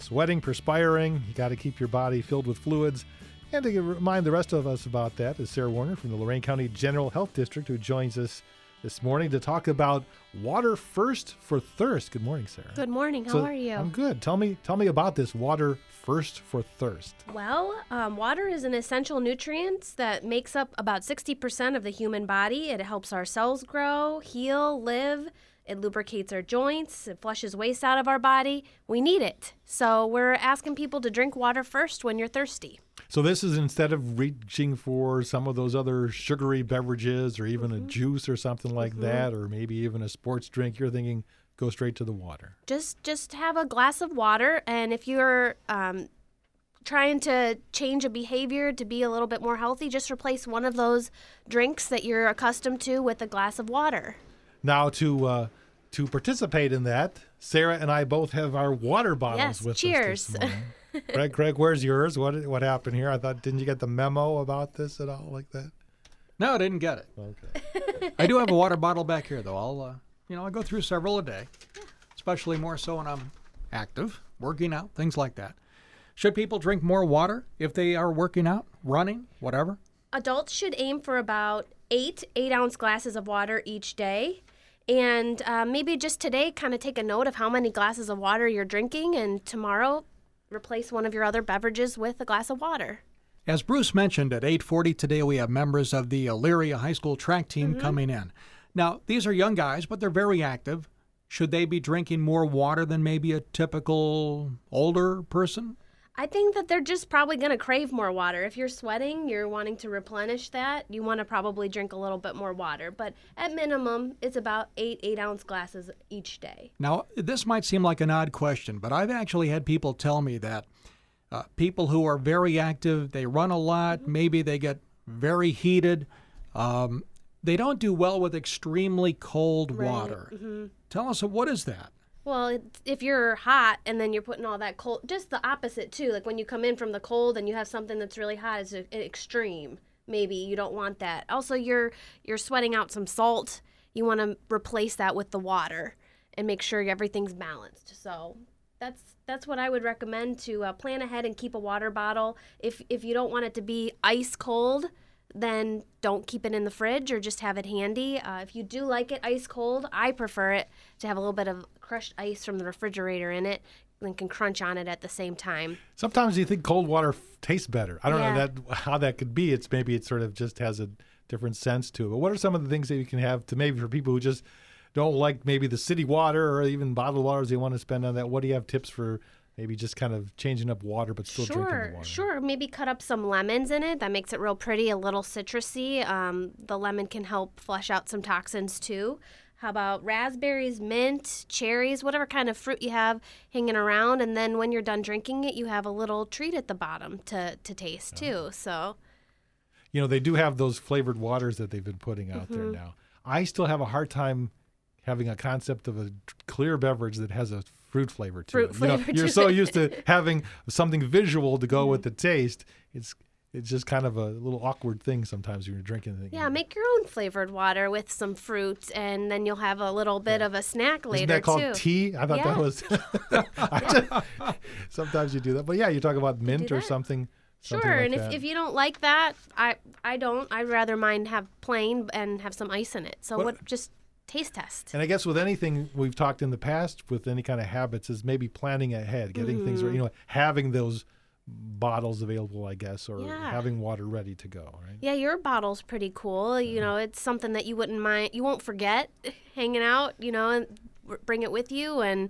sweating, perspiring. You got to keep your body filled with fluids. And to remind the rest of us about that is Sarah Warner from the Lorain County General Health District, who joins us this morning to talk about water first for thirst. Good morning, Sarah. Good morning. How are you? I'm good. Tell me about this water first for thirst. Well, water is an essential nutrient that makes up about 60% of the human body. It helps our cells grow, heal, live. It lubricates our joints. It flushes waste out of our body. We need it. So we're asking people to drink water first when you're thirsty. So this is instead of reaching for some of those other sugary beverages or even a juice or something like that, or maybe even a sports drink, you're thinking go straight to the water. Just have a glass of water, and if you're trying to change a behavior to be a little bit more healthy, just replace one of those drinks that you're accustomed to with a glass of water. Now to participate in that, Sarah and I both have our water bottles with cheers. us this morning. Craig, where's yours? What happened here? I thought, didn't you get the memo about this at all like that? No, I didn't get it. Okay. I do have a water bottle back here, though. I go through several a day, especially more so when I'm active, working out, things like that. Should people drink more water if they are working out, running, whatever? Adults should aim for about 8-ounce glasses of water each day. And maybe just today kind of take a note of how many glasses of water you're drinking, and tomorrow replace one of your other beverages with a glass of water. As Bruce mentioned, at 8:40 today we have members of the Elyria High School track team coming in. Now, these are young guys, but they're very active. Should they be drinking more water than maybe a typical older person? I think that they're just probably going to crave more water. If you're sweating, you're wanting to replenish that, you want to probably drink a little bit more water. But at minimum, it's about 8-ounce glasses each day. Now, this might seem like an odd question, but I've actually had people tell me that people who are very active, they run a lot, maybe they get very heated, they don't do well with extremely cold water. Tell us, what is that? Well, if you're hot and then you're putting all that cold, just the opposite too. Like when you come in from the cold and you have something that's really hot, it's an extreme. Maybe you don't want that. Also, you're sweating out some salt. You want to replace that with the water and make sure everything's balanced. So that's what I would recommend, to plan ahead and keep a water bottle. If you don't want it to be ice cold, then don't keep it in the fridge or just have it handy. If you do like it ice cold, I prefer it to have a little bit of crushed ice from the refrigerator in it and can crunch on it at the same time. Sometimes you think cold water tastes better. I don't know how that could be. Maybe it sort of just has a different sense to it. But what are some of the things that you can have to maybe for people who just don't like maybe the city water or even bottled waters they want to spend on that? What do you have tips for maybe just kind of changing up water but still drinking the water? Sure. Maybe cut up some lemons in it. That makes it real pretty, a little citrusy. The lemon can help flush out some toxins too. How about raspberries, mint, cherries, whatever kind of fruit you have hanging around. And then when you're done drinking it, you have a little treat at the bottom to taste too. So, they do have those flavored waters that they've been putting out there now. I still have a hard time having a concept of a clear beverage that has a fruit flavor to it. You're so used to having something visual to go with the taste. It's just kind of a little awkward thing sometimes when you're drinking it. Yeah, make your own flavored water with some fruit, and then you'll have a little bit of a snack later, Isn't that called tea? I thought that was... sometimes you do that. But yeah, you talk about mint or something. Sure, like and if you don't like that, I don't. I'd rather mine have plain and have some ice in it. So just taste test. And I guess with anything we've talked in the past with any kind of habits is maybe planning ahead, getting things right, having those bottles available, I guess, or having water ready to go, right? Yeah, your bottle's pretty cool. It's something that you wouldn't mind, you won't forget hanging out, and bring it with you, and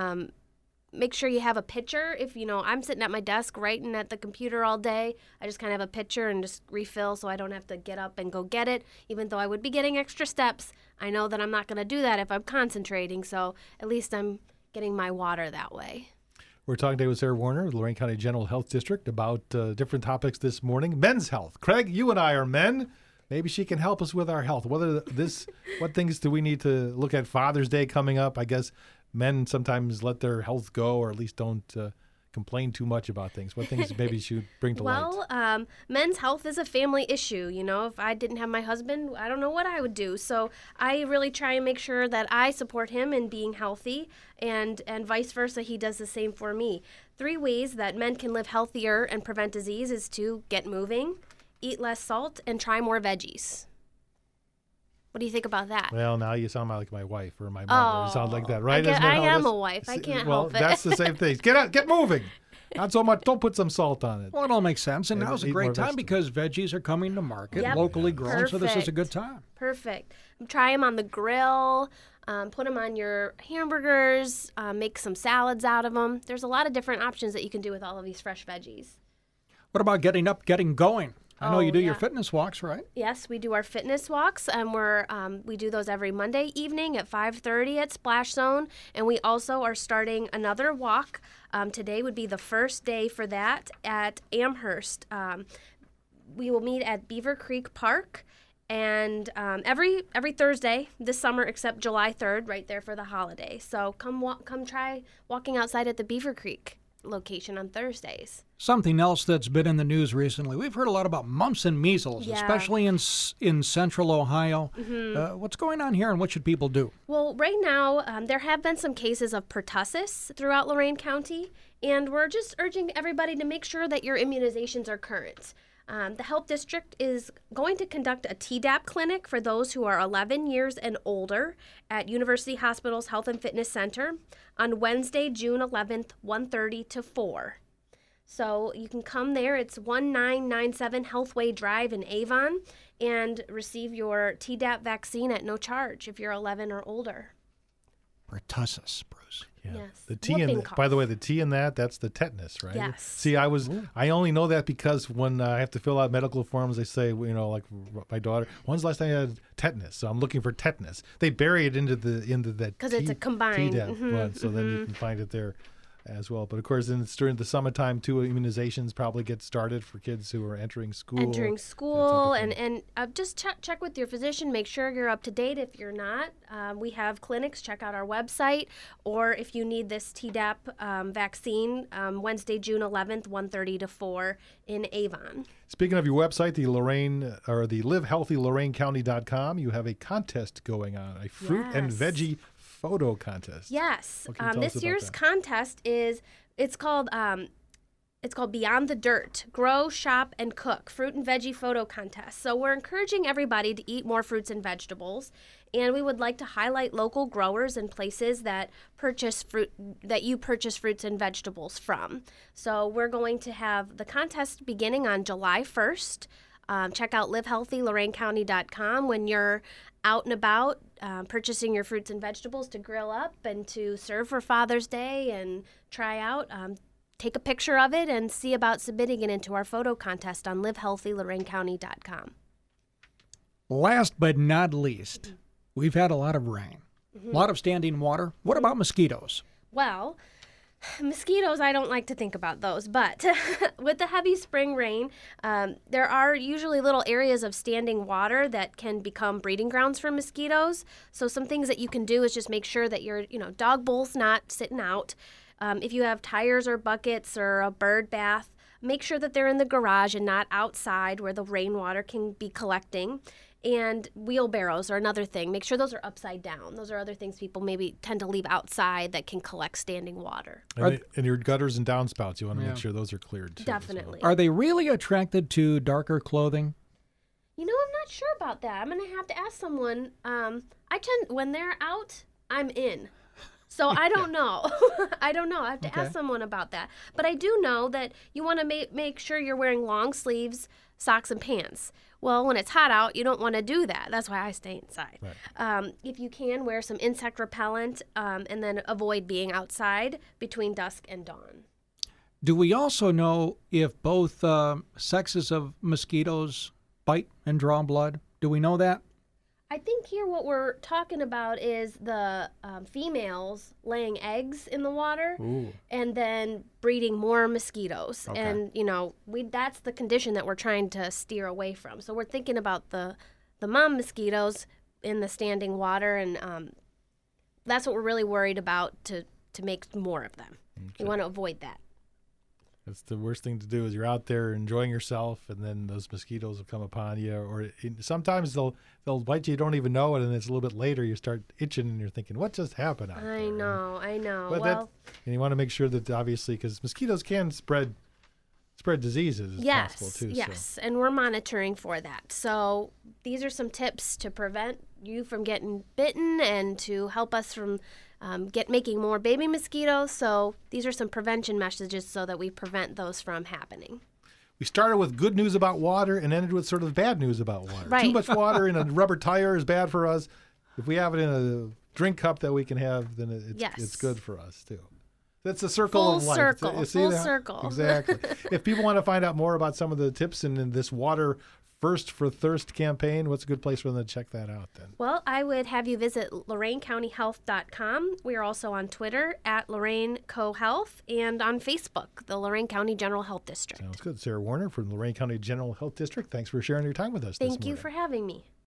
make sure you have a pitcher. If, I'm sitting at my desk writing at the computer all day, I just kind of have a pitcher and just refill so I don't have to get up and go get it. Even though I would be getting extra steps, I know that I'm not going to do that if I'm concentrating, so at least I'm getting my water that way. We're talking today with Sarah Warner, the Lorain County General Health District, about different topics this morning. Men's health. Craig, you and I are men. Maybe she can help us with our health. What things do we need to look at? Father's Day coming up. I guess men sometimes let their health go, or at least don't complain too much about things? What things maybe should bring to light? Well, men's health is a family issue. You know, if I didn't have my husband, I don't know what I would do. So I really try and make sure that I support him in being healthy, and vice versa. He does the same for me. 3 ways that men can live healthier and prevent disease is to get moving, eat less salt, and try more veggies. What do you think about that? Well, now you sound like my wife or my mother. You sound like that, right? I am a wife. I can't help it. Well, that's the same thing. Get moving. Not so much. Don't put some salt on it. Well, it all makes sense. And now's a Eat more great time vegetables. because veggies are coming to market, Yep. locally grown, so this is a Perfect. good time. Perfect. Try them on the grill. Put them on your hamburgers. Make some salads out of them. There's a lot of different options that you can do with all of these fresh veggies. What about getting up, getting going? I know you do your yeah. fitness walks, right? Yes, we do our fitness walks, and we do those every Monday evening at 5:30 at Splash Zone, and we also are starting another walk. Today would be the first day for that at Amherst. We will meet at Beaver Creek Park, and every Thursday this summer, except July 3rd, right there for the holiday. So come try walking outside at the Beaver Creek location on Thursdays. Something else that's been in the news recently. We've heard a lot about mumps and measles, Yeah. especially in central Ohio. What's going on here and what should people do? Well, right now, there have been some cases of pertussis throughout Lorain County, and we're just urging everybody to make sure that your immunizations are current. The Health District is going to conduct a Tdap clinic for those who are 11 years and older at University Hospital's Health and Fitness Center on Wednesday, June 11th, 1:30 to 4. So you can come there. It's 1997 Healthway Drive in Avon and receive your Tdap vaccine at no charge if you're 11 or older. Pertussis, Bruce. Yeah. Yes. The T Whooping in cough. by the way, the T in that's the tetanus, right? Yes. See, I only know that because when I have to fill out medical forms, they say, like my daughter, when's the last time you had tetanus? So I'm looking for tetanus. They bury it into that Because it's a combined. Tdap one, so then you can find it there as well. But of course, then it's during the summertime too. Immunizations probably get started for kids who are entering school. And just check with your physician. Make sure you're up to date. If you're not, we have clinics. Check out our website. Or if you need this Tdap vaccine, Wednesday, June 11th, 1:30 to 4 in Avon. Speaking of your website, the LiveHealthyLorainCounty.com, you have a contest going on, a fruit and Yes. veggie photo contest. Yes. What can you tell us This about year's that? contest it's called Beyond the Dirt, Grow, Shop, and Cook, Fruit and Veggie Photo Contest. So we're encouraging everybody to eat more fruits and vegetables, and we would like to highlight local growers and places that you purchase fruits and vegetables from. So we're going to have the contest beginning on July 1st. Check out livehealthylorainecounty.com when you're out and about purchasing your fruits and vegetables to grill up and to serve for Father's Day and try out. Take a picture of it and see about submitting it into our photo contest on livehealthylorainecounty.com. Last but not least, we've had a lot of rain, a lot of standing water. What about mosquitoes? Well, mosquitoes, I don't like to think about those, but with the heavy spring rain, there are usually little areas of standing water that can become breeding grounds for mosquitoes. So some things that you can do is just make sure that your dog bowl's not sitting out. If you have tires or buckets or a bird bath, make sure that they're in the garage and not outside where the rainwater can be collecting. And wheelbarrows are another thing. Make sure those are upside down. Those are other things people maybe tend to leave outside that can collect standing water. And your gutters and downspouts, you want to make sure those are cleared too. Definitely. Are they really attracted to darker clothing? I'm not sure about that. I'm going to have to ask someone. When they're out, I'm in. So I don't know. I don't know. I have to ask someone about that. But I do know that you want to make sure you're wearing long sleeves, socks, and pants. Well, when it's hot out, you don't want to do that. That's why I stay inside. Right. If you can, wear some insect repellent and then avoid being outside between dusk and dawn. Do we also know if both sexes of mosquitoes bite and draw blood? Do we know that? I think here what we're talking about is the females laying eggs in the water and then breeding more mosquitoes. Okay. And, that's the condition that we're trying to steer away from. So we're thinking about the mom mosquitoes in the standing water, and that's what we're really worried about to make more of them. Okay. We want to avoid that. That's the worst thing to do is you're out there enjoying yourself, and then those mosquitoes will come upon you. Or sometimes they'll bite you, you don't even know it, and it's a little bit later you start itching, and you're thinking, what just happened out there? I know. But and you want to make sure that obviously, because mosquitoes can spread diseases as possible too. Yes, so. And we're monitoring for that. So these are some tips to prevent you from getting bitten and to help us from making more baby mosquitoes. So these are some prevention messages so that we prevent those from happening. We started with good news about water and ended with sort of bad news about water. Right. Too much water in a rubber tire is bad for us. If we have it in a drink cup that we can have, then it's good for us too. That's the circle of life. Full circle. Exactly. If people want to find out more about some of the tips in this Water First for Thirst campaign, what's a good place for them to check that out then? Well, I would have you visit LoraineCountyHealth.com. We are also on Twitter at LorraineCoHealth and on Facebook, the Lorain County General Health District. Sounds good. Sarah Warner from Lorain County General Health District. Thanks for sharing your time with us this morning. Thank you for having me.